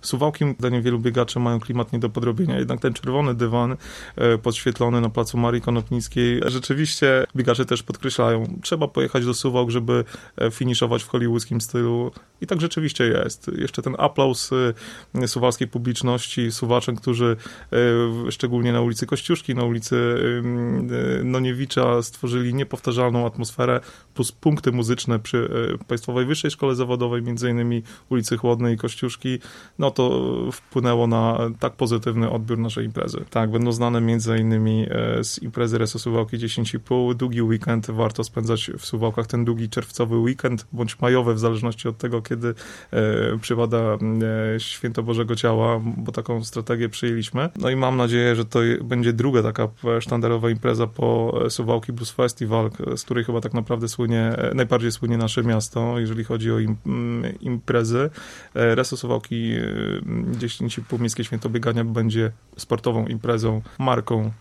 Suwałki, zdaniem wielu biegaczy, mają klimat nie do podrobienia. Jednak ten czerwony dywan podświetlony na placu Marii Konopnickiej, rzeczywiście biegacze też podkreślają, trzeba pojechać do Suwałk, żeby finiszować w hollywoodzkim stylu. I tak rzeczywiście jest. Jeszcze ten aplauz suwalskiej publiczności, suwaczek, którzy szczególnie na ulicy Kościuszki, na ulicy Noniewicza stworzyli niepowtarzalną atmosferę, plus punkty muzyczne przy Państwowej Wyższej Szkole Zawodowej, między innymi ulicy Chłodnej i Kościuszki, no to wpłynęło na tak pozytywny odbiór naszej imprezy. Tak, będą znane między innymi z imprezy Reso Suwałki 10,5. Długi weekend warto spędzać w Suwałkach, ten długi czerwcowy weekend, bądź majowy, w zależności od tego, kiedy przypada Święto Bożego Ciała, bo taką strategię przyjęliśmy. No i mam nadzieję, że to będzie druga taka sztandarowa impreza po Suwałki Blues Festival, z której chyba tak naprawdę najbardziej słynie nasze miasto, jeżeli chodzi o imprezy. Reso Suwałki 10,5 Miejskie Święto Biegania będzie sportową imprezą, marką